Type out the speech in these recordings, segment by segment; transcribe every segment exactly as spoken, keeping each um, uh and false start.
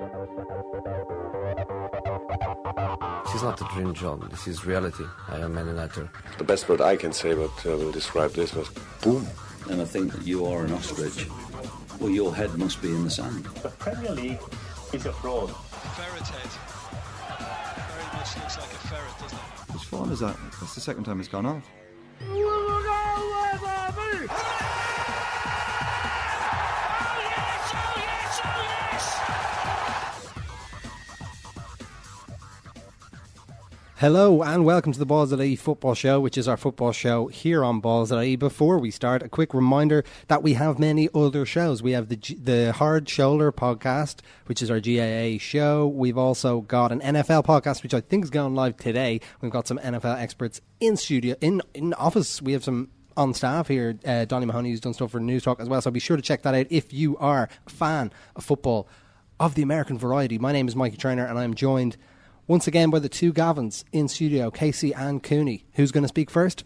This is not a dream job, this is reality. I am an actor. The best word I can say, but uh, will describe this was boom. And I think that you are an ostrich. Well, your head must be in the sand. The Premier League is a fraud. Ferret head. Very much looks like a ferret, doesn't it? Which phone is that? That's the second time it's gone off. Hello and welcome to the Balls of E Football Show, which is our football show here on Balls of E. Before we start, a quick reminder that we have many other shows. We have the G- the Hard Shoulder podcast, which is our G A A show. We've also got an N F L podcast, which I think is going live today. We've got some N F L experts in studio, in in office. We have some on staff here. Uh, Donny Mahoney, who's done stuff for News Talk as well. So be sure to check that out if you are a fan of football of the American variety. My name is Mikey Trainer, and I'm joined once again by the two Gavins in studio, Casey and Cooney. Who's going to speak first?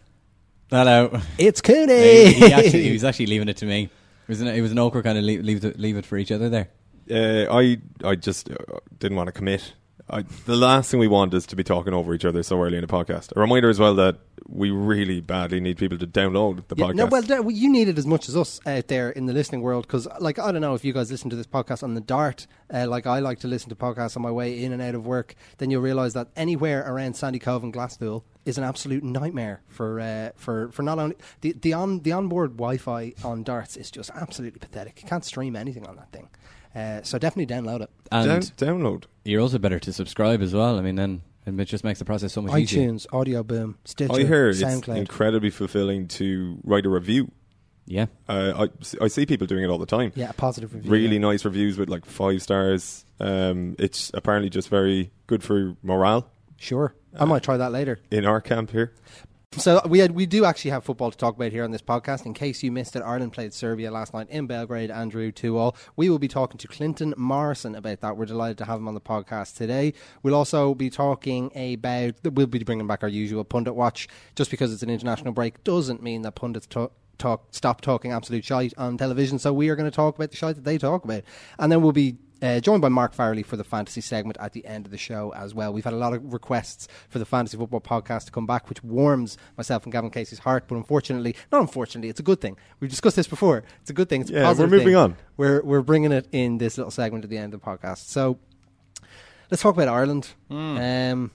Hello. It's Cooney. He, he, actually, he was actually leaving it to me. It was an, it was an awkward kind of leave, leave, it, leave it for each other there. Uh, I I just uh, didn't want to commit. I, the last thing we want is to be talking over each other so early in a podcast. A reminder as well that we really badly need people to download the yeah, podcast. No, well, well, you need it as much as us out there in the listening world, because, like, I don't know if you guys listen to this podcast on the dart, uh, like I like to listen to podcasts on my way in and out of work, then you'll realise that anywhere around Sandy Cove and Glasspool is an absolute nightmare for uh, for for not only the the on the onboard Wi-Fi on darts is just absolutely pathetic. You can't stream anything on that thing. Uh, so definitely download it. And Down, download. You're also better to subscribe as well. I mean, then it just makes the process so much easier. iTunes, Audio Boom, Stitcher, I heard SoundCloud. it's incredibly fulfilling to write a review. Yeah. Uh, I, I see people doing it all the time. Yeah, a positive review. Really yeah. nice reviews with like five stars. Um, it's apparently just very good for morale. Sure. I might try that later. In our camp here. So we had, we do actually have football to talk about here on this podcast. In case you missed it, Ireland played Serbia last night in Belgrade and drew two all. We will be talking to Clinton Morrison about that. We're delighted to have him on the podcast today. We'll also be talking about, we'll be bringing back our usual pundit watch. Just because it's an international break doesn't mean that pundits talk, talk stop talking absolute shite on television. So we are going to talk about the shite that they talk about. And then we'll be Uh, joined by Mark Farrelly for the fantasy segment at the end of the show as well. We've had a lot of requests for the Fantasy Football Podcast to come back, which warms myself and Gavin Casey's heart, but unfortunately, not unfortunately, it's a good thing. We've discussed this before. It's a good thing. It's a Yeah, positive we're moving thing. on. We're, we're bringing it in this little segment at the end of the podcast. So let's talk about Ireland. Mm. Um,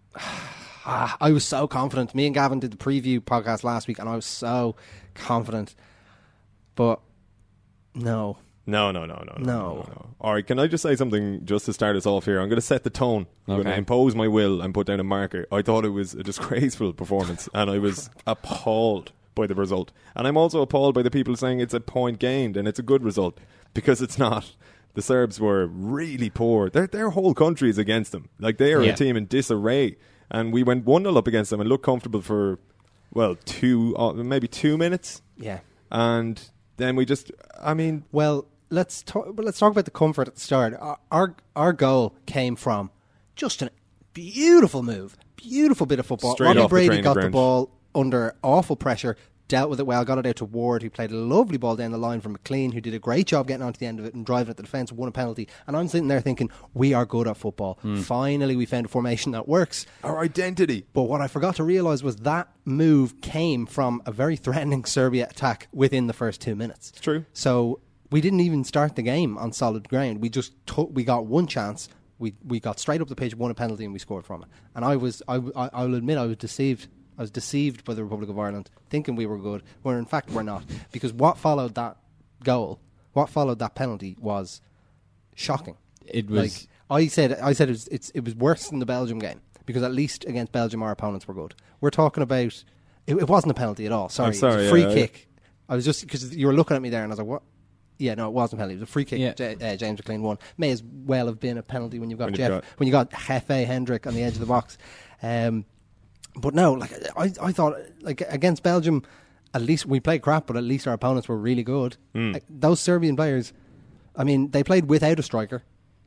ah, I was so confident. Me and Gavin did the preview podcast last week, and I was so confident. But no. No, no, no, no, no, No. no, no. All right, can I just say something just to start us off here? I'm going to set the tone. I'm Okay. going to impose my will and put down a marker. I thought it was a disgraceful performance, and I was appalled by the result. And I'm also appalled by the people saying it's a point gained and it's a good result, because it's not. The Serbs were really poor. Their their whole country is against them. Like, they are Yeah. a team in disarray. And we went one nil up against them and looked comfortable for, well, two, uh, maybe two minutes. Yeah. And then we just, I mean... Well, let's talk. Let's talk about the comfort at the start. Our our, our goal came from just a beautiful move, beautiful bit of football. Straight Robbie off the Brady training got the ground. ball under awful pressure, dealt with it well, got it out to Ward, who played a lovely ball down the line for McLean, who did a great job getting onto the end of it and driving at the defence, won a penalty. And I'm sitting there thinking, we are good at football. Mm. Finally, we found a formation that works. Our identity. But what I forgot to realise was that move came from a very threatening Serbia attack within the first two minutes. It's true. So we didn't even start the game on solid ground. We just took, we got one chance. We we got straight up the pitch, won a penalty, and we scored from it. And I was, I, I, I'll admit, I was deceived. I was deceived by the Republic of Ireland, thinking we were good, where in fact we're not. Because what followed that goal, what followed that penalty, was shocking. It was. Like, I said, I said it was, it's, it was worse than the Belgium game, because at least against Belgium our opponents were good. We're talking about, it, it wasn't a penalty at all. Sorry, I'm sorry, it was a free yeah, kick. I was just, because you were looking at me there, and I was like, what? Yeah, no, it wasn't a penalty. It was a free kick. Yeah. J- uh, James McLean won. May as well have been a penalty when you've got When you've Jeff, got- when you got Hefe Hendrick on the edge of the box. Um, but no, like I, I thought, like against Belgium, at least we played crap, but at least our opponents were really good. Mm. Like, those Serbian players, I mean, they played without a striker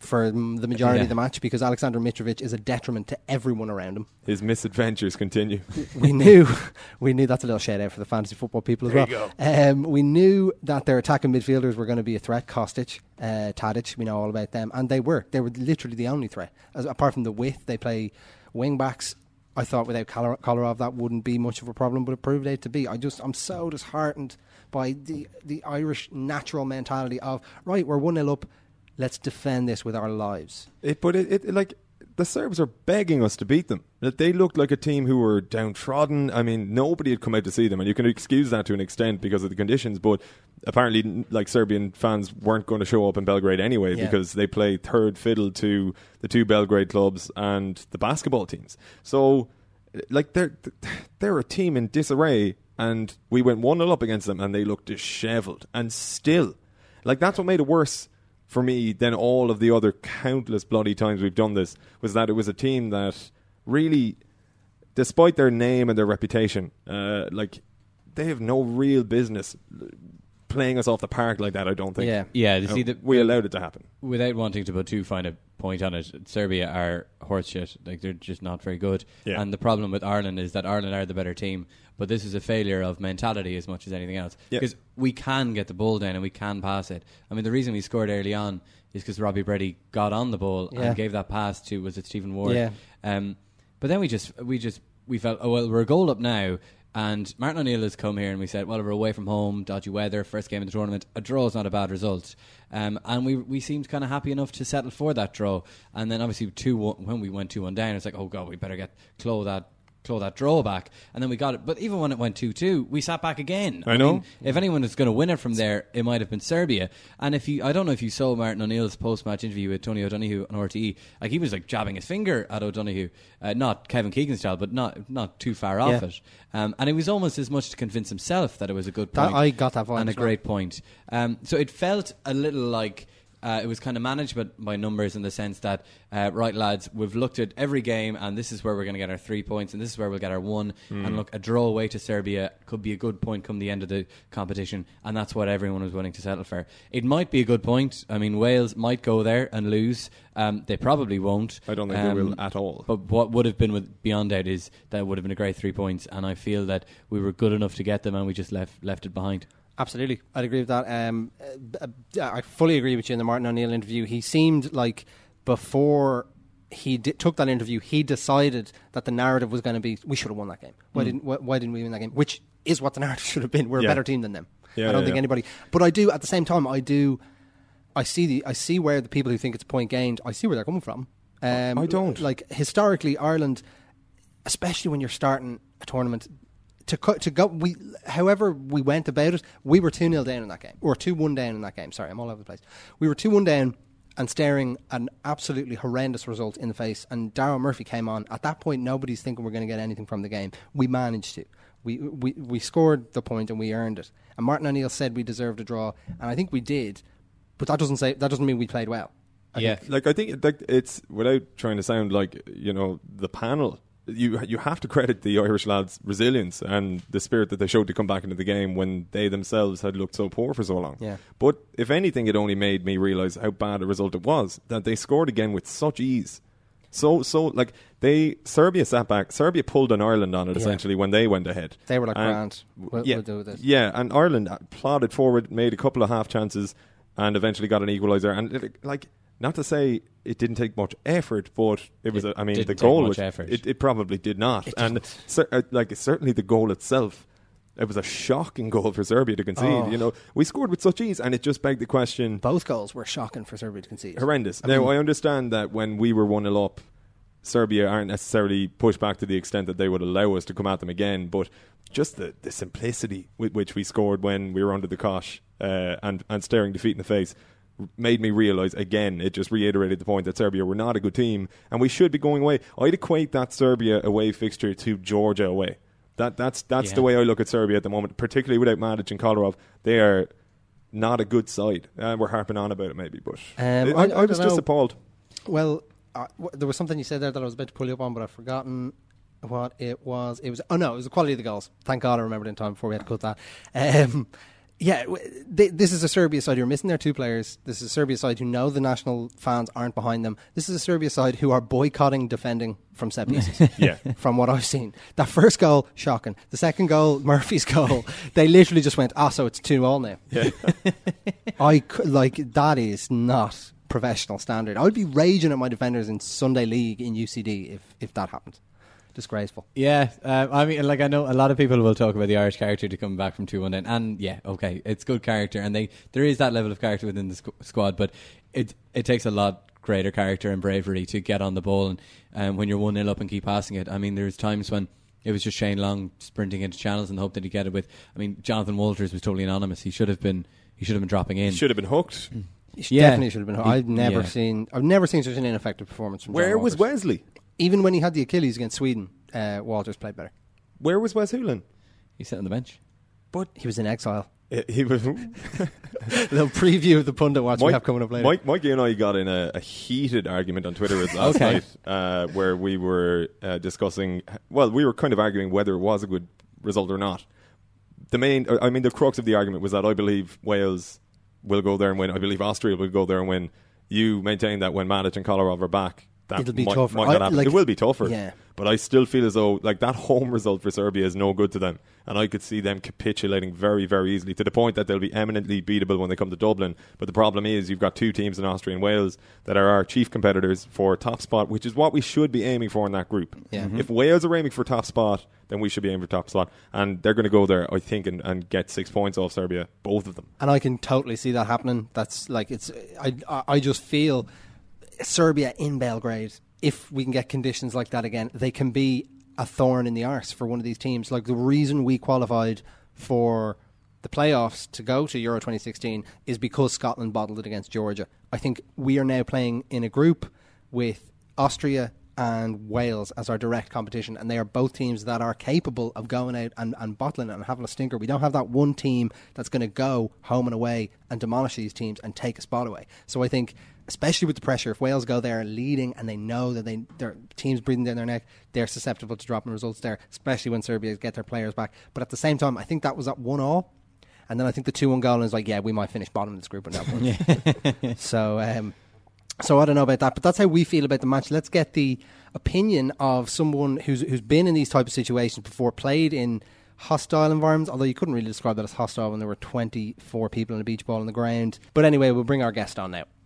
for mm, the majority Yeah. of the match because Alexander Mitrovic is a detriment to everyone around him. His misadventures continue. We knew, we knew that's a little shout out for the fantasy football people as There well. you Um, we knew that their attacking midfielders were going to be a threat. Kostic, uh, Tadic, we know all about them, and they were. They were literally the only threat. As, apart from the width, they play wing backs. I thought without Kolar- Kolarov that wouldn't be much of a problem, but it proved out to be. I just, I'm so disheartened by the the Irish natural mentality of right, we're one nil up, let's defend this with our lives. It, but it, it, like, the Serbs are begging us to beat them. That they looked like a team who were downtrodden. I mean, nobody had come out to see them, and you can excuse that to an extent because of the conditions. But apparently, like, Serbian fans weren't going to show up in Belgrade anyway Yeah. because they play third fiddle to the two Belgrade clubs and the basketball teams. So, like, they're they're a team in disarray, and we went one nil up against them, and they looked dishevelled. And still, like, that's what made it worse for me than all of the other countless bloody times we've done this, was that it was a team that really, despite their name and their reputation, uh, like, they have no real business playing us off the park like that, I don't think. Yeah. Yeah, you You know, see, the, we allowed it to happen. without wanting to put too fine a point on it, Serbia are horse shit. Like, they're just not very good. Yeah. And the problem with Ireland is that Ireland are the better team, but this is a failure of mentality as much as anything else. Yeah. Because we can get the ball down and we can pass it. I mean, the reason we scored early on is because Robbie Brady got on the ball Yeah. and gave that pass to, was it Stephen Ward? Yeah. Um, but then we just, we just, we felt, oh, well, we're a goal up now. And Martin O'Neill has come here and we said, well, we're away from home, dodgy weather, first game of the tournament. A draw is not a bad result. Um, and we we seemed kind of happy enough to settle for that draw. And then obviously two one, when we went two one down, it's like, oh, God, we better get claw that claw that draw back. And then we got it. But even when it went two two, we sat back again. I know. mean, if anyone was going to win it from there, it might have been Serbia. And if you, I don't know if you saw Martin O'Neill's post-match interview with Tony O'Donoghue on R T E, like, he was like jabbing his finger at O'Donoghue, uh, not Kevin Keegan style, but not not too far off Yeah. it. Um, and it was almost as much to convince himself that it was a good That- point. I got that vibe and a as well. great point. Um, so it felt a little like. Uh, it was kind of managed by, by numbers in the sense that, uh, right, lads, we've looked at every game and this is where we're going to get our three points and this is where we'll get our one. Mm. And look, a draw away to Serbia could be a good point come the end of the competition, and that's what everyone was willing to settle for. It might be a good point. I mean, Wales might go there and lose. Um, they probably won't. I don't think um, they will at all. But what would have been with beyond doubt is that it would have been a great three points, and I feel that we were good enough to get them and we just left left it behind. Absolutely, I'd agree with that. Um, uh, uh, I fully agree with you in the Martin O'Neill interview. He seemed like before he di- took that interview, he decided that the narrative was going to be, we should have won that game. Why Mm. didn't why, why didn't we win that game? Which is what the narrative should have been. We're Yeah. a better team than them. Yeah, I don't yeah, think yeah. anybody. But I do at the same time. I do. I see the. I see where the people who think it's a point gained. I see where they're coming from. Um, I don't. Like, historically, Ireland, especially when you're starting a tournament, to co- to go, we however we went about it, we were two nil down in that game, or two one down in that game. Sorry, I'm all over the place. We were two one down and staring an absolutely horrendous result in the face. And Darryl Murphy came on. At that point, nobody's thinking we're going to get anything from the game. We managed to. We we we scored the point and we earned it. And Martin O'Neill said we deserved a draw, and I think we did. But that doesn't say that doesn't mean we played well. I Yeah. think. Like, I think like, it's, without trying to sound like, you know, the panel, you you have to credit the Irish lads' resilience and the spirit that they showed to come back into the game when they themselves had looked so poor for so long. Yeah. But if anything, it only made me realise how bad a result it was, that they scored again with such ease. So, so like, they, Serbia sat back, Serbia pulled on Ireland on it, Yeah. essentially, when they went ahead. They were like, And- "Grant, we'll- yeah, we'll do this." Yeah, and Ireland plodded forward, made a couple of half chances, and eventually got an equaliser. And, it, like, not to say it didn't take much effort, but it was, It a, I mean, didn't the take goal much was, effort. It, it probably did not. It and, didn't. cer- uh, like, certainly the goal itself, it was a shocking goal for Serbia to concede. Oh. You know, we scored with such ease, and it just begged the question. Both goals were shocking for Serbia to concede. Horrendous. I now, mean- I understand that when we were one nil up, Serbia aren't necessarily pushed back to the extent that they would allow us to come at them again, but just the, the simplicity with which we scored when we were under the cosh uh, and, and staring defeat in the face made me realise, again, it just reiterated the point that Serbia were not a good team and we should be going away. I'd equate that Serbia away fixture to Georgia away. That That's that's Yeah. the way I look at Serbia at the moment, particularly without Madic and Kolarov. They are not a good side. Uh, we're harping on about it maybe, but Um, I, I- I, I was don't just know. appalled. Well, uh, w- there was something you said there that I was about to pull you up on, but I've forgotten what it was. It was oh no, it was the quality of the goals. Thank God I remembered in time before we had to cut that. Um, Yeah, they, this is a Serbia side who are missing their two players. This is a Serbia side who know the national fans aren't behind them. This is a Serbia side who are boycotting defending from set pieces. Yeah. From what I've seen. That first goal, shocking. The second goal, Murphy's goal, they literally just went, ah, so it's two all now. Yeah. I could, like, that is not professional standard. I would be raging at my defenders in Sunday League in U C D if, if that happened. Disgraceful. Yeah, uh, I mean, like I know a lot of people will talk about the Irish character to come back from two one down, and yeah, okay, it's good character, and they there is that level of character within the squ- squad, but it it takes a lot greater character and bravery to get on the ball, and um, when you're one nil up and keep passing it. I mean, there's times when it was just Shane Long sprinting into channels and hope that he'd get it with. I mean, Jonathan Walters was totally anonymous. He should have been he should have been dropping in. He should have been hooked. He Yeah. definitely should have been. I've never Yeah. seen. I've never seen such an ineffective performance from. John Where was Walters. Wesley? Even when he had the Achilles against Sweden, uh, Walters played better. Where was Wes Hoolan? He sat on the bench. But he was in exile. Uh, He was. A little preview of the pundit watch we have coming up later. Mike, Mikey and I got in a, a heated argument on Twitter last Okay. night uh, where we were uh, discussing, well, we were kind of arguing whether it was a good result or not. The main, I mean, the crux of the argument was that I believe Wales will go there and win. I believe Austria will go there and win. You maintain that when Matic and Kolarov are back, that It'll be might, tougher. might not I- happen. like- it will be tougher. Yeah. But I still feel as though like that home result for Serbia is no good to them. And I could see them capitulating very, very easily to the point that they'll be eminently beatable when they come to Dublin. But the problem is you've got two teams in Austria and Wales that are our chief competitors for top spot, which is what we should be aiming for in that group. Yeah. If Wales are aiming for top spot, then we should be aiming for top spot. And they're going to go there, I think, and, and get six points off Serbia, both of them. And I can totally see that happening. That's like it's. I I, I just feel Serbia in Belgrade. If we can get conditions like that again, they can be a thorn in the arse for one of these teams. Like the reason we qualified for the playoffs to go to Euro twenty sixteen is because Scotland bottled it against Georgia. I think we are now playing in a group with Austria and Wales as our direct competition, and they are both teams that are capable of going out and, and bottling it and having a stinker. We don't have that one team that's going to go home and away and demolish these teams and take a spot away. So I think, especially with the pressure, if Wales go there leading and they know that they their team's breathing down their neck, they're susceptible to dropping results there, especially when Serbia get their players back. But at the same time, I think that was at one all, and then I think the two one goal is like, yeah, we might finish bottom of this group at that point. so um, so I don't know about that, but that's how we feel about the match. Let's get the opinion of someone who's who's been in these type of situations before, played in hostile environments, although you couldn't really describe that as hostile when there were twenty-four people in a beach ball on the ground. But anyway, we'll bring our guest on now.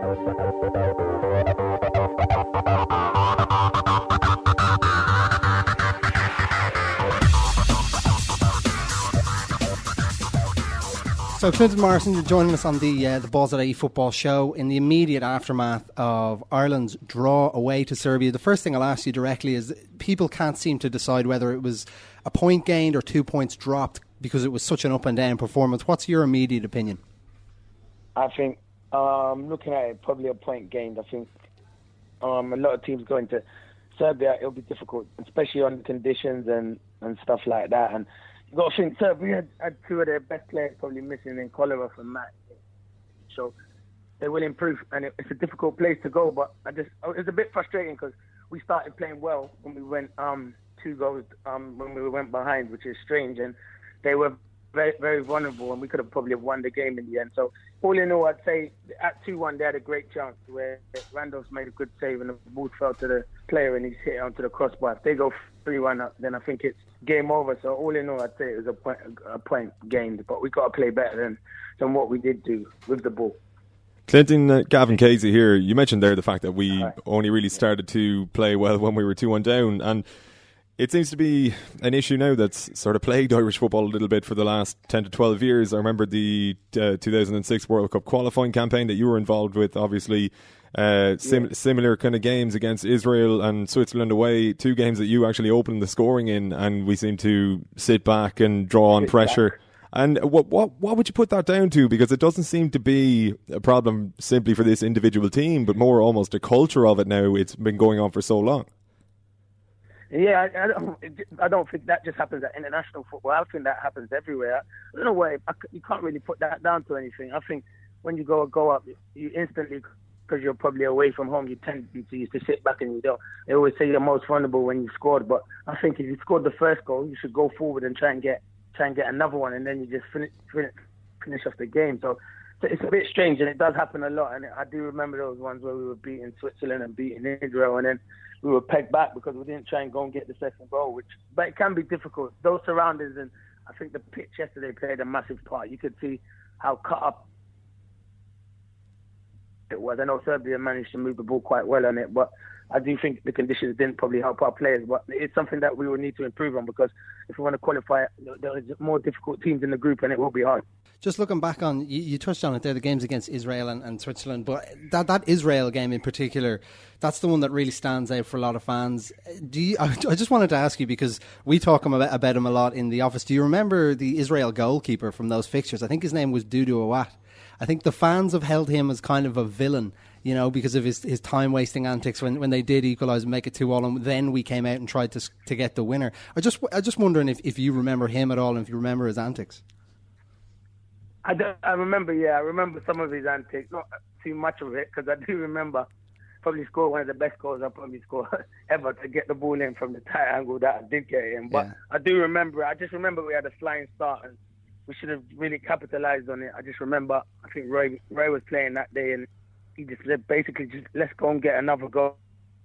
So Clinton Morrison, you're joining us on the uh, the Balls.ie football show in the immediate aftermath of Ireland's draw away to Serbia. The first thing I'll ask you directly is, people can't seem to decide whether it was a point gained or two points dropped because it was such an up and down performance. What's your immediate opinion? I think, um, looking at it, probably a point gained. I think um, a lot of teams going to Serbia, it'll be difficult, especially on the conditions and, and stuff like that. And you've got to think, Serbia had, had two of their best players probably missing in Kolarov and Matt. So they will improve, and it, it's a difficult place to go. But I just, it's a bit frustrating because we started playing well when we went um, two goals um, when we went behind, which is strange. And they were very, very vulnerable, and we could have probably have won the game in the end. So all in all, I'd say at two one they had a great chance where Randolph's made a good save and the ball fell to the player and he's hit it onto the crossbar. If they go three one up, then I think it's game over. So all in all, I'd say it was a point, a point gained, but we've got to play better than, than what we did do with the ball. Clinton, uh, Gavin Casey here. You mentioned there the fact that we Right. only really started to play well when we were two one down, and it seems to be an issue now that's sort of plagued Irish football a little bit for the last ten to twelve years. I remember the uh, two thousand six World Cup qualifying campaign that you were involved with, obviously. Uh, sim- yeah. Similar kind of games against Israel and Switzerland away, two games that you actually opened the scoring in, and we seem to sit back and draw on pressure. And what what what would you put that down to? Because it doesn't seem to be a problem simply for this individual team, but more almost a culture of it now. It's been going on for so long. Yeah, I, I don't. I don't think that just happens at international football. I think that happens everywhere. I don't know why I, you can't really put that down to anything. I think when you go go up, you instantly, because you're probably away from home, you tend to used to sit back and you don't. They always say you're most vulnerable when you scored, but I think if you scored the first goal, you should go forward and try and get try and get another one, and then you just finish finish, finish off the game. So, so it's a bit strange, and it does happen a lot. And I do remember those ones where we were beating Switzerland and beating Israel, and then we were pegged back because we didn't try and go and get the second goal. Which, but it can be difficult. Those surroundings, and I think the pitch yesterday played a massive part. You could see how cut up it was. I know Serbia managed to move the ball quite well on it, but I do think the conditions didn't probably help our players. But it's something that we will need to improve on, because if we want to qualify, there is more difficult teams in the group, and it will be hard. Just looking back on, you, you touched on it there, the games against Israel and, and Switzerland, but that, that Israel game in particular, that's the one that really stands out for a lot of fans. Do you, I, I just wanted to ask you, because we talk about, about him a lot in the office. Do you remember the Israel goalkeeper from those fixtures? I think his name was Dudu Awat. I think the fans have held him as kind of a villain, you know, because of his, his time-wasting antics when, when they did equalise and make it two all, and then we came out and tried to to get the winner. I just I just wondering if, if you remember him at all, and if you remember his antics. I, do, I remember, yeah, I remember some of his antics, not too much of it, because I do remember probably scored one of the best goals I probably scored ever, to get the ball in from the tight angle that I did get in. But yeah. I do remember, I just remember we had a flying start, and we should have really capitalised on it. I just remember, I think Roy, Roy was playing that day, and he just said, basically, just let's go and get another goal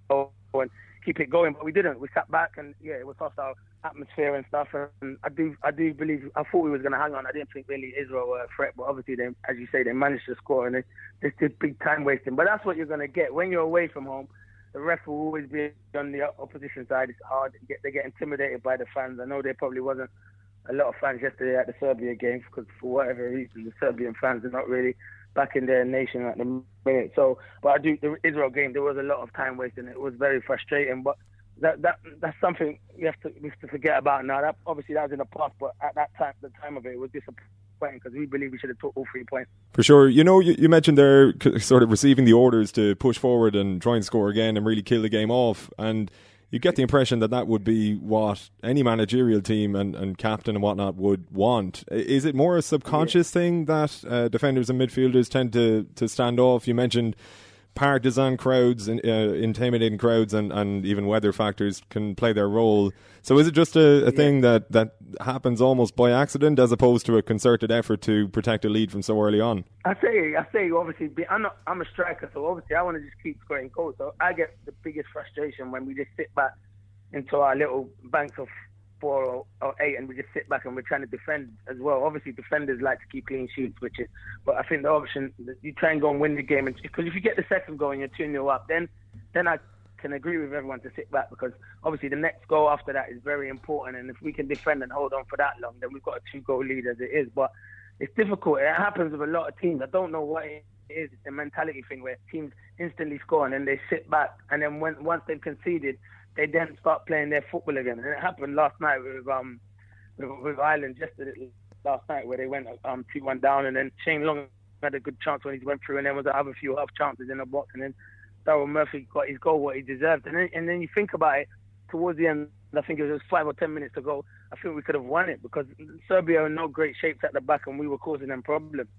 and keep it going. But we didn't. We sat back, and yeah, it was hostile atmosphere and stuff. And I do, I do believe, I thought we was going to hang on. I didn't think really Israel were a threat, but obviously, they, as you say, they managed to score, and they, they did big time wasting. But that's what you're going to get when you're away from home. The ref will always be on the opposition side. It's hard. They get, they get intimidated by the fans. I know there probably wasn't a lot of fans yesterday at the Serbia game, because for whatever reason, the Serbian fans are not really back in their nation at the minute. So, but I do, the Israel game, there was a lot of time wasting. It was very frustrating, but that that that's something you have to, we have to forget about now. That obviously that was in the past, but at that time, the time of it, it was disappointing, because we believe we should have took all three points. For sure. You know, you, you mentioned there sort of receiving the orders to push forward and try and score again and really kill the game off, and you get the impression that that would be what any managerial team and, and captain and whatnot would want. Is it more a subconscious yeah. thing that uh, defenders and midfielders tend to, to stand off? You mentioned partisan crowds, and, uh, intimidating crowds, and, and even weather factors can play their role. So is it just a, a yeah. thing that, that happens almost by accident, as opposed to a concerted effort to protect a lead from so early on? I say, I say, obviously, I'm not, I'm a striker, so obviously I want to just keep scoring goals. So I get the biggest frustration when we just sit back into our little banks of four or, or eight, and we just sit back and we're trying to defend as well. Obviously, defenders like to keep clean sheets, which is, but I think the option, you try and go and win the game, because if you get the second goal and you're two nil up, then then I can agree with everyone to sit back, because obviously the next goal after that is very important, and if we can defend and hold on for that long, then we've got a two goal lead as it is. But it's difficult. It happens with a lot of teams. I don't know what it is. It's a mentality thing where teams instantly score and then they sit back, and then when once they've conceded, they then start playing their football again. And it happened last night with um with, with Ireland yesterday last night, where they went um two one down, and then Shane Long had a good chance when he went through, and then was have a few half chances in the box, and then Daryl Murphy got his goal what he deserved. And then and then you think about it, towards the end, I think it was five or ten minutes to go, I think we could have won it, because Serbia are in no great shapes at the back, and we were causing them problems.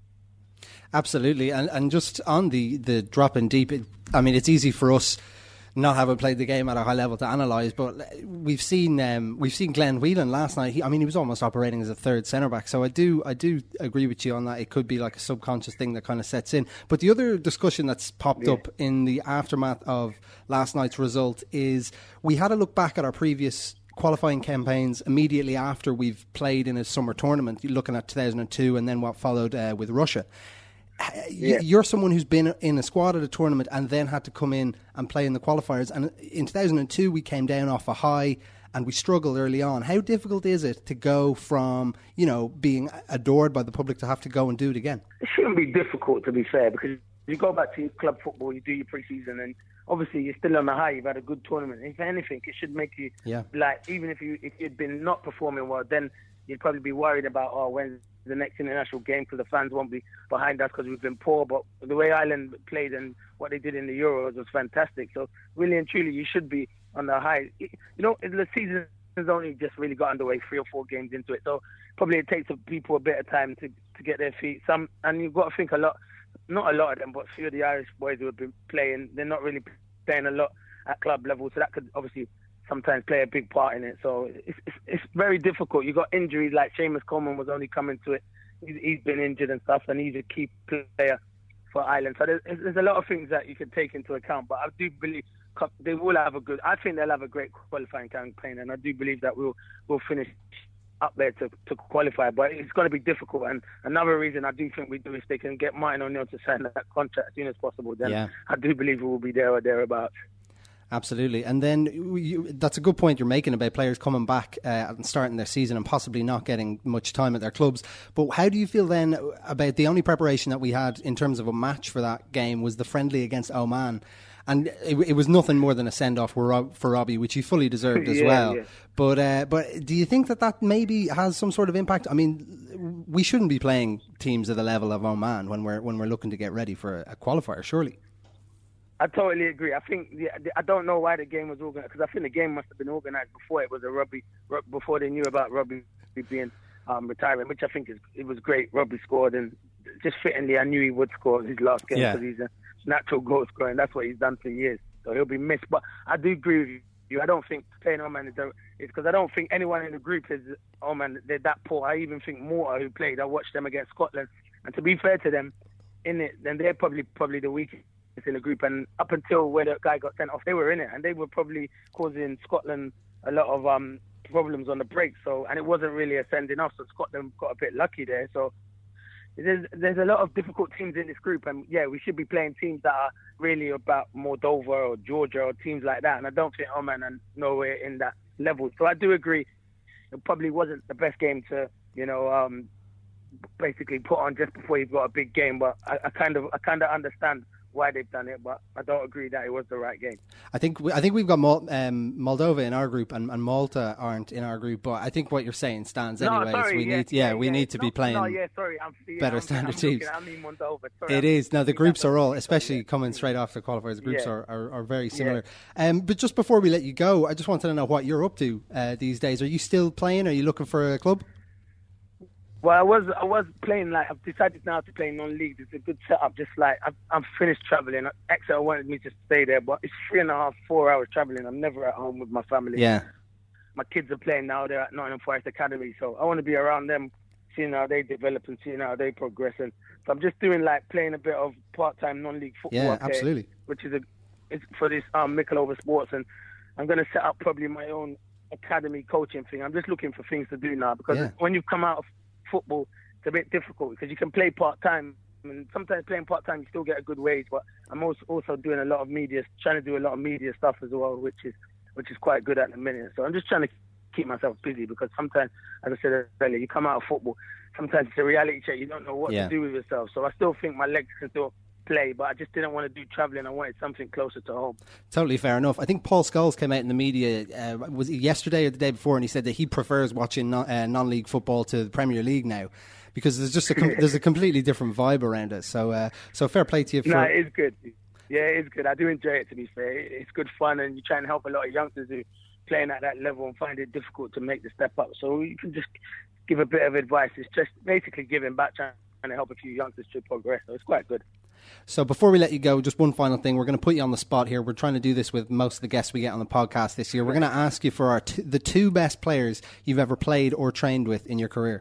Absolutely, and and just on the the drop in deep, it, I mean, it's easy for us, not having played the game at a high level, to analyse, but we've seen um, we've seen Glenn Whelan last night. He, I mean, he was almost operating as a third centre back. So I do I do agree with you on that. It could be like a subconscious thing that kind of sets in. But the other discussion that's popped yeah. up in the aftermath of last night's result is we had a look back at our previous qualifying campaigns immediately after we've played in a summer tournament, looking at two thousand two and then what followed uh, with Russia. Yeah. You're someone who's been in a squad at a tournament and then had to come in and play in the qualifiers. And in two thousand two, we came down off a high and we struggled early on. How difficult is it to go from, you know, being adored by the public to have to go and do it again? It shouldn't be difficult, to be fair, because you go back to your club football, you do your pre-season, and obviously you're still on the high. You've had a good tournament. If anything, it should make you, yeah. like, even if you if you'd been not performing well, then you'd probably be worried about, oh, when's the next international game, because the fans won't be behind us because we've been poor. But the way Ireland played and what they did in the Euros was fantastic. So really and truly, you should be on the high. You know, the season has only just really got underway, three or four games into it. So probably it takes people a bit of time to, to get their feet. Some, and you've got to think a lot, not a lot of them, but a few of the Irish boys who have been playing, they're not really playing a lot at club level. So that could obviously sometimes play a big part in it. So it's, it's, it's very difficult. You got injuries like Seamus Coleman was only coming to it he's, he's been injured and stuff, and he's a key player for Ireland. So there's, there's a lot of things that you can take into account. But I do believe they will have a good. I think they'll have a great qualifying campaign, and I do believe that we'll we'll finish up there to, to qualify. But it's going to be difficult. And another reason I do think we do, if they can get Martin O'Neill to sign that contract as soon as possible, then Yeah. I do believe we will be there or thereabouts. Absolutely. And then you, that's a good point you're making about players coming back uh, and starting their season and possibly not getting much time at their clubs. But how do you feel then about the only preparation that we had in terms of a match for that game was the friendly against Oman? And it, it was nothing more than a send-off for, Rob, for Robbie, which he fully deserved as Yeah, well. yeah. But uh, but do you think that that maybe has some sort of impact? I mean, we shouldn't be playing teams at the level of Oman when we're when we're looking to get ready for a, a qualifier, surely. I totally agree. I think the, I don't know why the game was organised, because I think the game must have been organised before it was a rugby, before they knew about Robbie being um, retiring, which I think is it was great. Robbie scored, and just fittingly, I knew he would score his last game Yeah. because he's a natural goal scorer, and that's what he's done for years. So he'll be missed. But I do agree with you. I don't think playing Oman is because I don't think anyone in the group is Oman. They're that poor. I even think Malta, who played, I watched them against Scotland, and to be fair to them, in it, then they're probably probably the weakest in the group, and up until where the guy got sent off, they were in it, and they were probably causing Scotland a lot of um, problems on the break. So, and it wasn't really a sending off, so Scotland got a bit lucky there. So, there's there's a lot of difficult teams in this group, and yeah, we should be playing teams that are really about Moldova or Georgia or teams like that. And I don't think Oman and nowhere in that level. So I do agree, it probably wasn't the best game to you know um, basically put on just before you've got a big game. But I, I kind of I kind of understand why they've done it, but I don't agree that it was the right game. I think we, I think we've got Mol- um, Moldova in our group, and, and Malta aren't in our group. But I think what you're saying stands No, anyways. sorry, we yeah, need, yeah, yeah, we yeah. need to be No, playing no, yeah, sorry, I'm, yeah, better I'm, standard I'm teams. looking, I mean Moldova. Sorry, It I'm- is now the that's groups the- are all, especially yeah. coming straight off the qualifiers. The groups Yeah. are, are, are very similar. Um, but just before we let you go, I just wanted to know what you're up to uh, these days. Are you still playing? Are you looking for a club? Well, I was I was playing, like, I've decided now to play non-league. It's a good setup. Just like I've, I'm finished travelling. Exeter wanted me to stay there, but it's three and a half, four hours travelling. I'm never at home with my family. Yeah. My kids are playing now. They're at Nottingham Forest Academy, so I want to be around them, seeing how they develop and seeing how they progress. And so I'm just doing like playing a bit of part-time non-league football. Yeah, up here, absolutely. which is a it's for this um, Michelover Sports, and I'm going to set up probably my own academy coaching thing. I'm just looking for things to do now because Yeah. when you've come out of football, it's a bit difficult because you can play part-time, and sometimes playing part-time you still get a good wage, but I'm also also doing a lot of media, trying to do a lot of media stuff as well, which is which is quite good at the minute. So I'm just trying to keep myself busy because sometimes, as I said earlier, you come out of football, sometimes it's a reality check, you don't know what Yeah. to do with yourself. So I still think my legs can still play, but I just didn't want to do travelling. I wanted something closer to home. Totally fair enough. I think Paul Scholes came out in the media, uh, was it yesterday or the day before, and he said that he prefers watching non, uh, non-league football to the Premier League now because there's just a com- there's a completely different vibe around it. So uh, so fair play to you for... No, it is good. Yeah, it is good. I do enjoy it, to be fair. It's good fun, and you try and help a lot of youngsters who playing at that level and find it difficult to make the step up. So you can just give a bit of advice. It's just basically giving back, trying to help a few youngsters to progress. So it's quite good. So before we let you go, just one final thing. We're going to put you on the spot here. We're trying to do this with most of the guests we get on the podcast this year. We're going to ask you for our t- the two best players you've ever played or trained with in your career.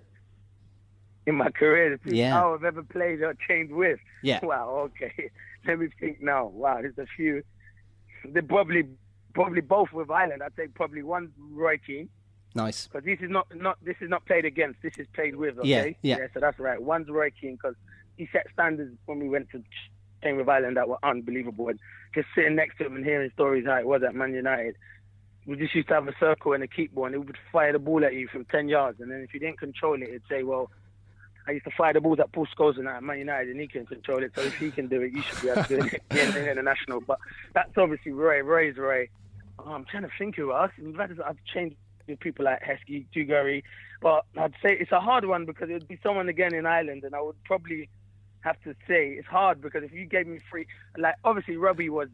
In my career, the people Yeah. I've ever played or trained with. Yeah. Wow, okay. Let me think now. Wow, there's a few. They're probably, probably both with Ireland. I'd say probably one Roy Keane. Nice. Because this is not, not this is not played against. This is played with. Okay. Yeah, yeah. yeah so that's right. One's Roy Keane because he set standards when we went to train with Ireland that were unbelievable. And just sitting next to him and hearing stories how it was at Man United, we just used to have a circle and a keep ball, and he would fire the ball at you from ten yards. And then if you didn't control it, he'd say, "Well, I used to fire the balls at Paul Scholes and at Man United, and he can control it. So if he can do it, you should be able to do it in the international." But that's obviously Roy. Roy's Roy. Oh, I'm trying to think who else. In fact, I've changed with people like Heskey, Dugarry, but I'd say it's a hard one because it would be someone again in Ireland, and I would probably have to say it's hard because if you gave me free, like obviously Robbie was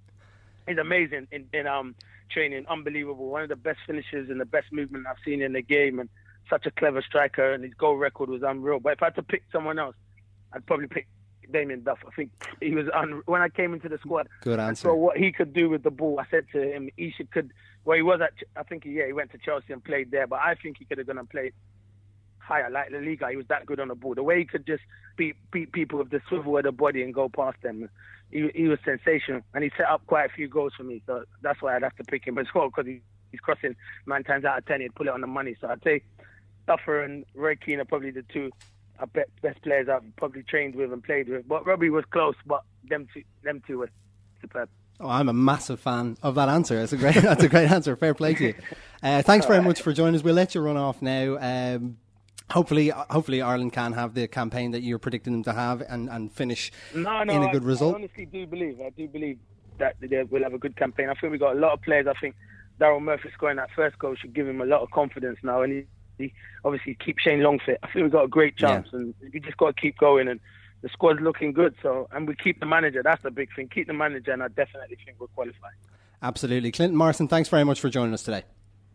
is amazing in, in um training, unbelievable, one of the best finishers and the best movement I've seen in the game, and such a clever striker, and his goal record was unreal. But if I had to pick someone else, I'd probably pick Damien Duff. I think he was un- when I came into the squad. Good I answer. saw what he could do with the ball. I said to him, he should could. Well, he was at. I think he, yeah, he went to Chelsea and played there. But I think he could have gone and played higher, like La Liga. He was that good on the ball. The way he could just beat beat people with the swivel of the body and go past them, he, he was sensational. And he set up quite a few goals for me, so that's why I'd have to pick him as well, because he, he's crossing nine times out of ten, he'd pull it on the money. So I'd say Duffer and Roy Keane are probably the two uh, best players I've probably trained with and played with. But Robbie was close, but them two, them two were superb. Oh, I'm a massive fan of that answer. That's a great, that's a great answer. Fair play to you. Uh, thanks very much for joining us. We'll let you run off now. Um, hopefully, hopefully Ireland can have the campaign that you're predicting them to have and, and finish no, no, in a good I, result. I honestly do believe. I do believe that they will have a good campaign. I think we've got a lot of players. I think Daryl Murphy scoring that first goal should give him a lot of confidence now. And he, he obviously keep Shane Long fit. I think we've got a great chance, yeah. and we just got to keep going. And the squad's looking good, so and we keep the manager. That's the big thing. Keep the manager, and I definitely think we'll qualify. Absolutely. Clinton Morrison, thanks very much for joining us today.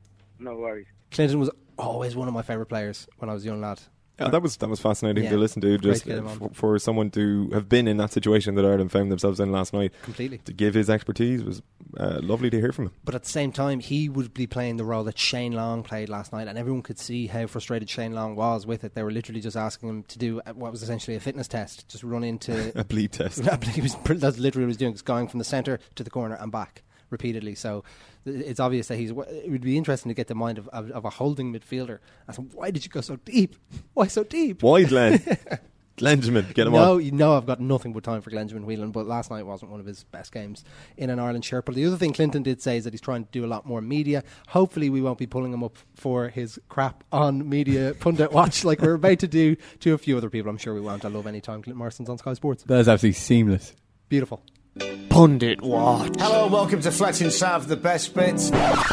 No worries. Clinton was always one of my favourite players when I was a young lad. Yeah, that was that was fascinating yeah. to listen to. Just to f- for someone to have been in that situation that Ireland found themselves in last night, completely to give his expertise was uh, lovely to hear from him. But at the same time, he would be playing the role that Shane Long played last night, and everyone could see how frustrated Shane Long was with it. They were literally just asking him to do what was essentially a fitness test, just run into a bleed test. he was, that's literally what he was doing, just going from the centre to the corner and back repeatedly. So it's obvious that he's. It would be interesting to get the mind of, of, of a holding midfielder. I said, why did you go so deep? Why so deep? Why, Glenn? Glenjamin, get him no, on. You know I've got nothing but time for Glenjamin Whelan, but last night wasn't one of his best games in an Ireland shirt. But the other thing Clinton did say is that he's trying to do a lot more media. Hopefully we won't be pulling him up for his crap on media pundit watch like we're about to do to a few other people. I'm sure we won't. I love any time Clinton Morrison's on Sky Sports. That is absolutely seamless. Beautiful. Pundit watch. Hello, welcome to Fletch and Sav, the best bits.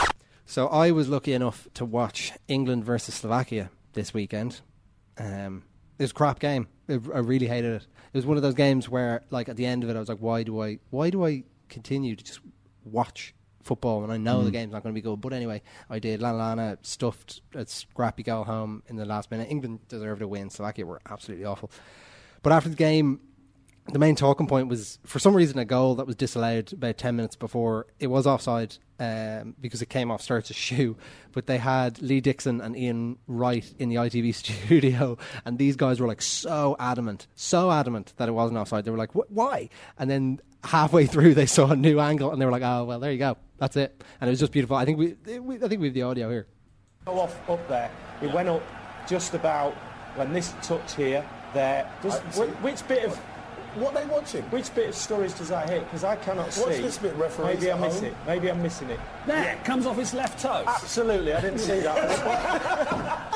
So I was lucky enough to watch England versus Slovakia this weekend. Um, it was a crap game. I really hated it. It was one of those games where, like, at the end of it, I was like, "Why do I? Why do I continue to just watch football when I know mm. the game's not going to be good?" But anyway, I did. Lallana stuffed a scrappy goal home in the last minute. England deserved a win. Slovakia were absolutely awful. But after the game, the main talking point was, for some reason, a goal that was disallowed about ten minutes before. It was offside um, because it came off Sturridge's shoe. But they had Lee Dixon and Ian Wright in the I T V studio, and these guys were like so adamant, so adamant that it wasn't offside. They were like, why? And then halfway through, they saw a new angle, and they were like, oh, well, there you go. That's it. And it was just beautiful. I think we, we I think we have the audio here. Go off up there. It went up just about when this touch here, there. Does, which, which bit of... What are they watching? Which bit of Sturridge does that hit? Because I cannot see. What's this bit, referees? Maybe I miss home? it. Maybe I'm missing it. There, yeah. It comes off his left toe. Absolutely, I didn't see that.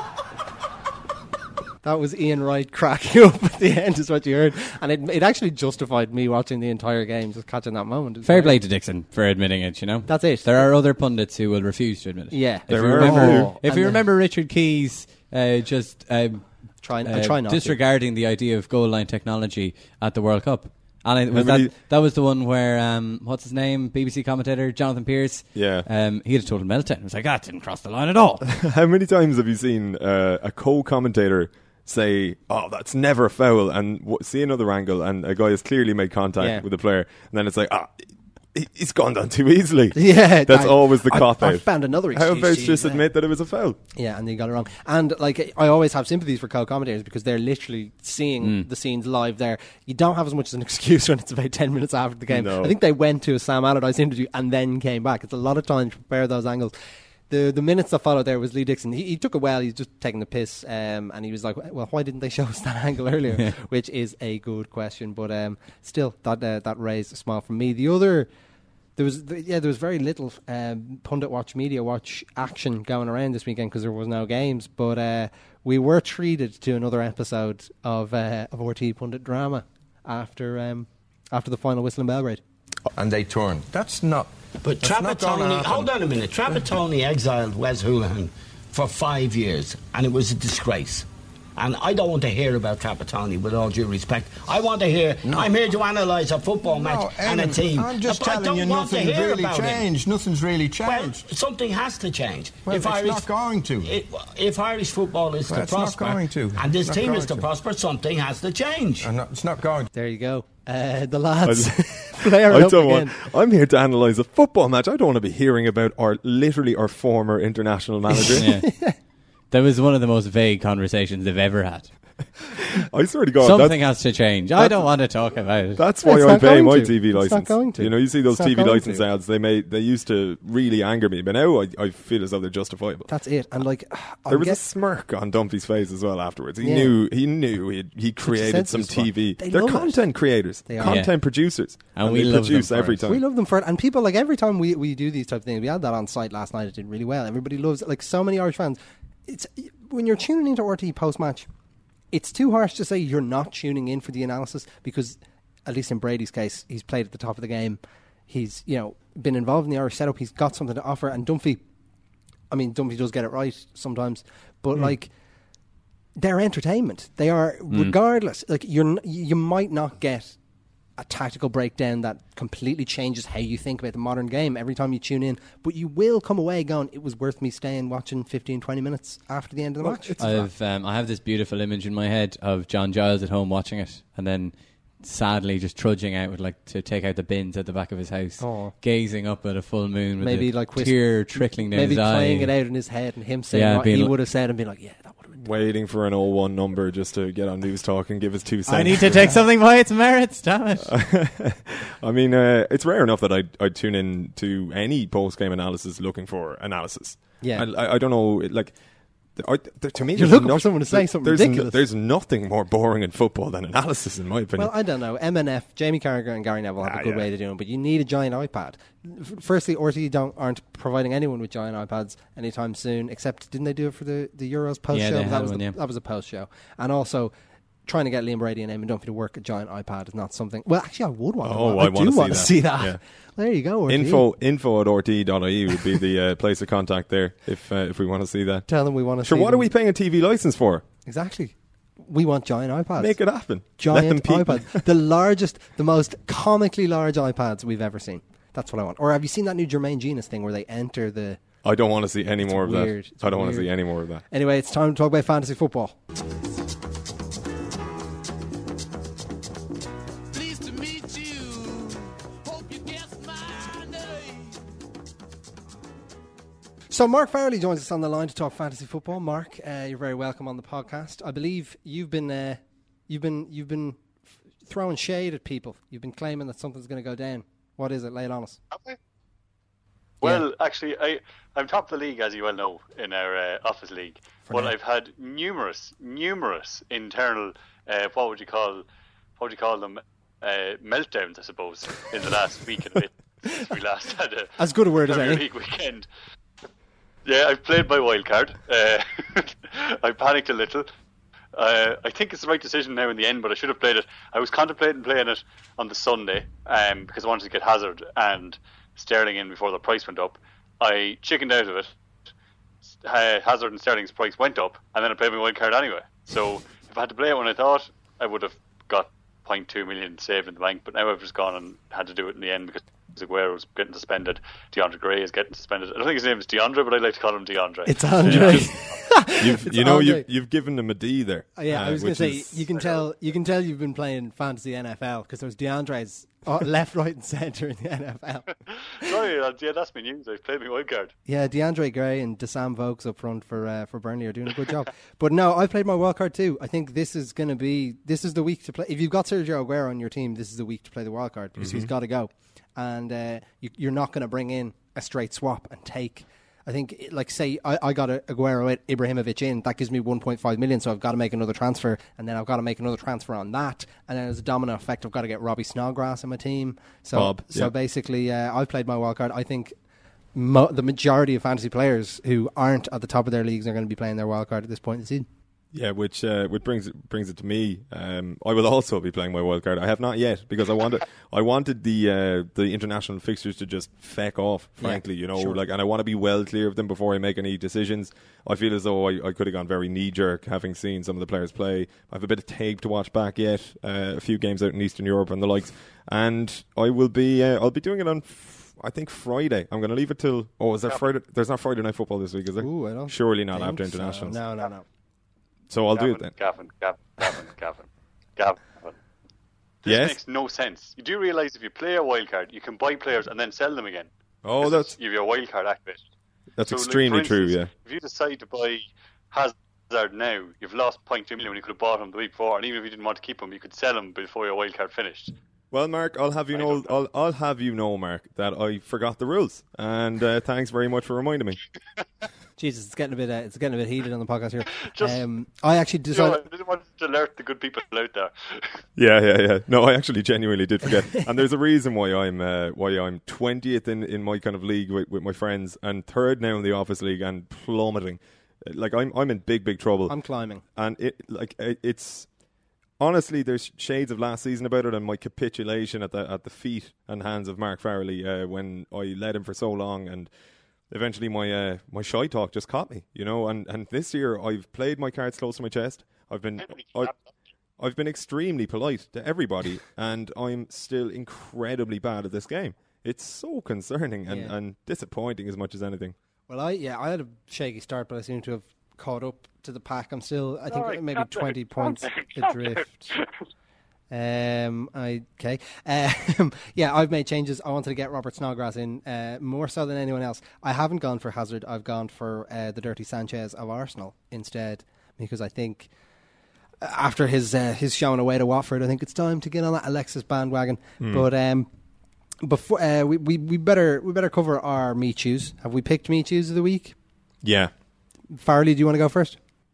That was Ian Wright cracking up at the end, is what you heard. And it, it actually justified me watching the entire game, just catching that moment. Fair play to Dixon for admitting it, you know? That's it. There are other pundits who will refuse to admit it. Yeah. If there you are. remember, Oh. if you remember Richard Keys uh, just um, try, uh, try not disregarding to. the idea of goal line technology at the World Cup. And it was that, that was the one where, um, what's his name, B B C commentator, Jonathan Pearce. Yeah. Um, he had a total meltdown. It was like, ah, it didn't cross the line at all. How many times have you seen uh, a co-commentator say, oh, that's never a foul, and w- see another angle, and a guy has clearly made contact yeah. with the player, and then it's like, ah, he's gone down too easily. Yeah, that's I, always the cop out. I found another excuse. How about just yeah. admit that it was a foul? Yeah, and they got it wrong. And like, I always have sympathies for co-commentators because they're literally seeing mm. the scenes live there. You don't have as much as an excuse when it's about ten minutes after the game. No. I think they went to a Sam Allardyce interview and then came back. It's a lot of time to prepare those angles. The the minutes that followed there was Lee Dixon. He, he took it well. He's just taking the piss, um, and he was like, "Well, why didn't they show us that angle earlier?" Yeah. Which is a good question, but um, still, that uh, that raised a smile from me. The other. There was yeah, there was very little um, pundit watch, media watch action going around this weekend because there was no games. But uh, we were treated to another episode of uh, of R T pundit drama after um, after the final whistle in Belgrade. And they turned. That's not. But that's not Trapattoni, hold on a minute. Trapattoni exiled Wes Hoolahan for five years, and it was a disgrace. And I don't want to hear about Trapattoni, with all due respect. I want to hear, no. I'm here to analyse a football match no, and Eamon, a team. I'm just but telling you nothing really changed. It. Nothing's really changed. Well, something has to change. Well, if it's Irish, not going to. It, if Irish football is well, to it's prosper, not going to. and this it's team is to, to prosper, something has to change. Not, it's not going to. There you go. Uh, the lads I, player I up don't again. want, I'm here to analyse a football match. I don't want to be hearing about our literally our former international manager. Yeah. That was one of the most vague conversations they've ever had. I swear to God, something has to change. I don't want to talk about it. That's why I pay my to. T V license. It's not going to. You know, you see those It's T V not license going to. ads. They made. They used to really anger me, but now I, I feel as though they're justifiable. That's it. And like, there was get, a smirk on Dunphy's face as well afterwards. He Yeah. knew. He knew. He he created some T V. They They're love content it. creators. They are. Content Yeah. producers, And and, we they love produce them for every it. time. we love them for it. And people, like, every time we, we do these type of things, we had that on site last night. It did really well. Everybody loves it. Like, so many Irish fans. It's when you're tuning into R T post match. It's too harsh to say you're not tuning in for the analysis because, at least in Brady's case, he's played at the top of the game. He's, you know, been involved in the Irish setup. He's got something to offer. And Dunphy, I mean, Dunphy does get it right sometimes, but Mm. like, they're entertainment. They are, Mm. regardless. Like, you're, n- you might not get a tactical breakdown that completely changes how you think about the modern game every time you tune in, but you will come away going, it was worth me staying watching fifteen, twenty minutes after the end of the Well, match. it's I've um, I have this beautiful image in my head of John Giles at home watching it, and then sadly just trudging out with like to take out the bins at the back of his house, Oh. gazing up at a full moon with Maybe a like whis- tear trickling down maybe his eye. playing it out in his head and him saying Yeah, what being he like- would have said and being like, yeah, that would have been Waiting for an oh one number just to get on News Talk and give us two cents. I need to take something by its merits, damn it. I mean, uh, it's rare enough that I'd, I'd tune in to any post-game analysis looking for analysis. Yeah. I, I, I don't know, like, I, th- to me, You're there's looking no- for someone to say there- something there's ridiculous. N- there's nothing more boring in football than analysis, in my opinion. Well, I don't know. M N F, Jamie Carragher and Gary Neville have Ah, a good yeah. way to do it, but you need a giant iPad. F- Firstly, R T don't aren't providing anyone with giant iPads anytime soon. Except, didn't they do it for the, the Euros post Yeah, show? they that had was one, the, yeah. that was a post show, and also trying to get Liam Brady and Eamon Dunphy to work a giant iPad is not something. Well, actually, I would want. Oh, to, I I, wanna do see want to that. see that. Yeah. There you go. R T. Info info at r t dot i e would be the uh, place of contact there if uh, if we want to see that. Tell them we want to. Sure, see what them. are we paying a T V license for? Exactly. We want giant iPads. Make it happen. Let Giant them pe- iPads. The largest, the most comically large iPads we've ever seen. That's what I want. Or have you seen that new Jermaine Genius thing where they enter the... I don't want to see any It's more of weird. that. It's I don't want to weird. see any more of that. Anyway, it's time to talk about fantasy football. So Mark Farrelly joins us on the line to talk fantasy football. Mark, uh, you're very welcome on the podcast. I believe you've been uh, you've been you've been f- throwing shade at people. You've been claiming that something's going to go down. What is it? Lay it on us. Have I? Well, actually, I, I'm top of the league, as you well know, in our uh, office league. For but now. I've had numerous, numerous internal, uh, what would you call, what would you call them, uh, meltdowns, I suppose, in the last week and a bit since we last had a As good a word as Premier any. League weekend. Yeah, I've played my wild card. Uh, I panicked a little. Uh, I think it's the right decision now in the end, but I should have played it. I was contemplating playing it on the Sunday um, because I wanted to get Hazard and Sterling in before the price went up. I chickened out of it. Uh, Hazard and Sterling's price went up, and then I played my wild card anyway. So if I had to play it when I thought, I would have got zero point two million saved in the bank. But now I've just gone and had to do it in the end because Aguero's getting suspended. DeAndre Gray is getting suspended. I don't think his name is DeAndre, but I like to call him DeAndre. It's Andre. You've, It's you know, Andre. you've, you've given him a D there. Uh, yeah, I uh, was going which to say is- you can tell you can tell you've been playing fantasy N F L because there's DeAndre's uh, left, right, and centre in the N F L. Sorry, uh, yeah, that's my news. I've played my wild card. Yeah, DeAndre Gray and DeSam Vokes up front for uh, for Burnley are doing a good job. But no, I've played my wild card too. I think this is going to be this is the week to play. If you've got Sergio Aguero on your team, this is the week to play the wild card because he's Mhm. got to go, and uh, you, you're not going to bring in a straight swap and take. I think, like, say, I, I got a Aguero at Ibrahimovic in, that gives me one point five million, so I've got to make another transfer, and then I've got to make another transfer on that, and then as a domino effect, I've got to get Robbie Snodgrass in my team. So, Bob, so yeah. basically, uh, I've played my wild card. I think mo- the majority of fantasy players who aren't at the top of their leagues are going to be playing their wild card at this point in the season. Yeah, which uh, which brings it, brings it to me. Um, I will also be playing my wild card. I have not yet because I wanted I wanted the uh, the international fixtures to just feck off. Frankly, Yeah, you know, sure. like, and I want to be well clear of them before I make any decisions. I feel as though I, I could have gone very knee jerk having seen some of the players play. I have a bit of tape to watch back yet. Uh, a few games out in Eastern Europe and the likes, and I will be uh, I'll be doing it on. F- I think Friday. I'm going to leave it till. Oh, is there Friday? There's not Friday night football this week, is there? Ooh, I don't Surely not think after so. internationals. No, no, no. So I'll do it Gavin, then. Gavin, Gavin, Gavin, Gavin, Gavin. This Yes? makes no sense. You do realise if you play a wild card, you can buy players and then sell them again. Oh, 'Cause that's it's- you have your wild card activated. that's So, like, extremely for true. instance, Yeah. If you decide to buy Hazard now, you've lost zero point two million when you could have bought him the week before, and even if you didn't want to keep him, you could sell him before your wild card finished. Well, Mark, I'll have you know, I'll, I'll have you know, Mark, that I forgot the rules, and uh, thanks very much for reminding me. Jesus, it's getting a bit, uh, it's getting a bit heated on the podcast here. Just, um, I actually decided. You know, I didn't want to alert the good people out there. Yeah, yeah, yeah. No, I actually genuinely did forget, and there's a reason why I'm uh, why I'm twentieth in, in my kind of league with, with my friends, and third now in the office league, and plummeting. Like I'm, I'm in big, big trouble. I'm climbing, and it, like, it, it's. Honestly, there's shades of last season about it, and my capitulation at the at the feet and hands of Mark Farrelly uh, when I led him for so long, and eventually my uh, my shy talk just caught me, you know. And, and this year I've played my cards close to my chest. I've been I, I've been extremely polite to everybody, and I'm still incredibly bad at this game. It's so concerning and, Yeah. and disappointing as much as anything. Well, I yeah, I had a shaky start, but I seem to have caught up to the pack. I'm still, I think, Alright, maybe calm twenty down, calm points down, calm adrift. Um, I, okay. Um, yeah, I've made changes. I wanted to get Robert Snodgrass in uh, more so than anyone else. I haven't gone for Hazard. I've gone for uh, the dirty Sanchez of Arsenal instead, because I think after his uh, his showing away to Watford, I think it's time to get on that Alexis bandwagon. Hmm. But um, before uh, we, we we better we better cover our me choose. Have we picked me choose of the week? Yeah. Farley, do you want to go first?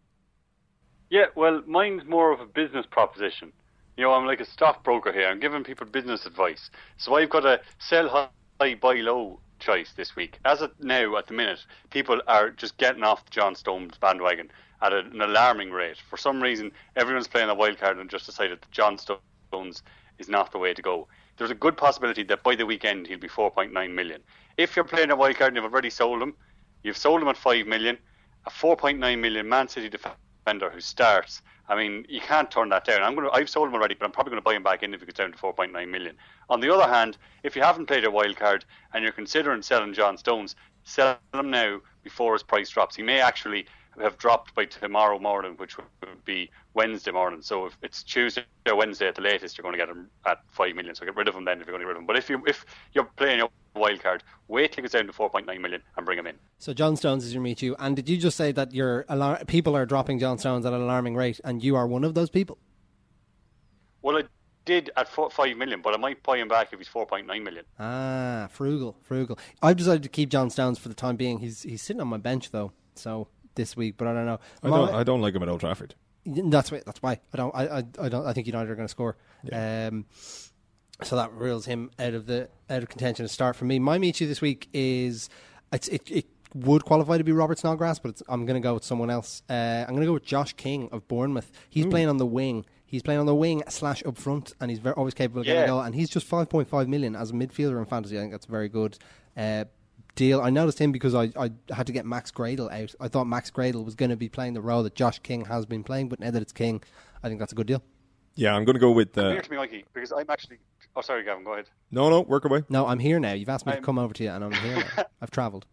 Yeah, well, mine's more of a business proposition. You know, I'm like a stockbroker here. I'm giving people business advice. So I've got a sell high, buy low choice this week. As of now, at the minute, people are just getting off the John Stones bandwagon at a, an alarming rate. For some reason, everyone's playing a wild card and just decided that John Stones is not the way to go. There's a good possibility that by the weekend he'll be four point nine million. If you're playing a wild card and you've already sold him, you've sold him at five million, a four point nine million Man City defender who starts. I mean, you can't turn that down. I'm going to, I've sold him already, but I'm probably going to buy him back in if he gets down to four point nine million. On the other hand, if you haven't played a wild card and you're considering selling John Stones, sell him now before his price drops. He may actually have dropped by tomorrow morning, which would be Wednesday morning. So if it's Tuesday or Wednesday at the latest, you're going to get him at five million. So get rid of him then if you're going to get rid of him. But if you if you're playing your wild card, wait till it gets down to four point nine million and bring him in. So John Stones is your me too. And did you just say that your alar- people are dropping John Stones at an alarming rate, and you are one of those people? Well, I did at four, five million, but I might buy him back if he's four point nine million. Ah, frugal, frugal. I've decided to keep John Stones for the time being. He's he's sitting on my bench though, so this week, but I don't know. I don't, I don't like him at Old Trafford. That's why. That's why I don't. I, I, I don't. I think United are going to score. Yeah. Um, so that rules him out of the out of contention to start for me. My Michi this week is it's, it. It would qualify to be Robert Snodgrass, but it's, I'm going to go with someone else. Uh, I'm going to go with Josh King of Bournemouth. He's Ooh. playing on the wing. He's playing on the wing slash up front, and he's very, always capable of getting Yeah. a goal. And he's just five point five million as a midfielder in fantasy. I think that's very good. Uh, deal. I noticed him because I, I had to get Max Gradle out. I thought Max Gradle was going to be playing the role that Josh King has been playing, but now that it's King, I think that's a good deal. Yeah, I'm going to go with... Come Uh, here to me, Mikey, because I'm actually... Oh, sorry, Gavin, go ahead. no, no, work away. No, I'm here now. You've asked me I'm- to come over to you, and I'm here now. I've travelled.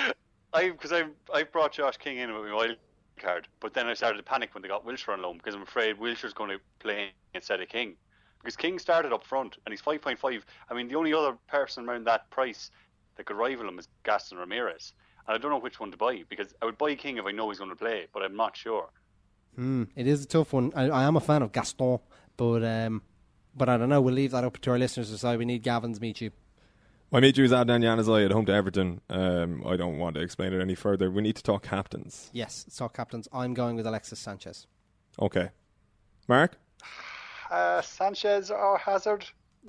I Because I I brought Josh King in with my wild card, but then I started to panic when they got Wilshere on loan, because I'm afraid Wilshere's going to play instead of King. Because King started up front, and he's five point five. I mean, the only other person around that price that could rival him is Gaston Ramirez. And I don't know which one to buy, because I would buy King if I know he's going to play, but I'm not sure. Mm, it is a tough one. I, I am a fan of Gaston, but um, but I don't know. We'll leave that up to our listeners to decide. We need Gavin's meet you. My mate is Adnan Januzaj at home to Everton. Um, I don't want to explain it any further. We need to talk captains. Yes, let's talk captains. I'm going with Alexis Sanchez. Okay. Mark? Uh, Sanchez or Hazard?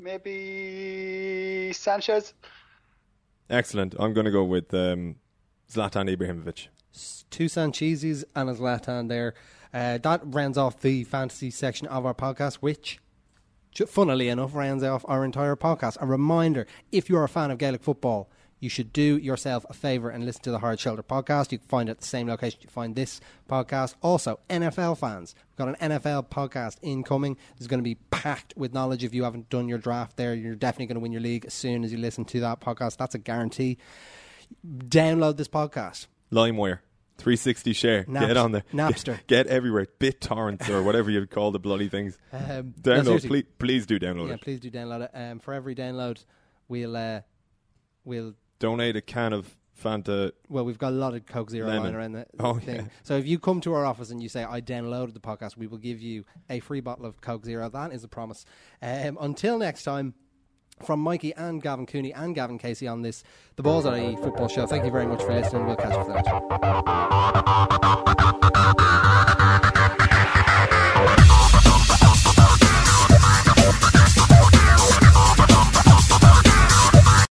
Maybe Sanchez. Excellent. I'm going to go with um, Zlatan Ibrahimovic. S- Two Sanchez's and a Zlatan there. Uh, that rounds off the fantasy section of our podcast, which, ju- funnily enough, rounds off our entire podcast. A reminder, if you're a fan of Gaelic football, you should do yourself a favour and listen to the Hard Shoulder podcast. You can find it at the same location you find this podcast. Also, N F L fans, we've got an N F L podcast incoming. It's going to be packed with knowledge. If you haven't done your draft there, you're definitely going to win your league as soon as you listen to that podcast. That's a guarantee. Download this podcast. LimeWire. three sixty share. Naps- Get on there. Napster. Get, get everywhere. BitTorrents or whatever you call the bloody things. Um, no, download. seriously. please, please do download Yeah, it. please do download it. Um, for every download, we'll uh, we'll Donate a can of Fanta. Well, we've got a lot of Coke Zero Lemon. lying around the Oh, thing. yeah. So if you come to our office and you say, I downloaded the podcast, we will give you a free bottle of Coke Zero. That is a promise. Um, until next time, from Mikey and Gavin Cooney and Gavin Casey on this, the Balls Are E football show. Thank you very much for listening. We'll catch you for the next one.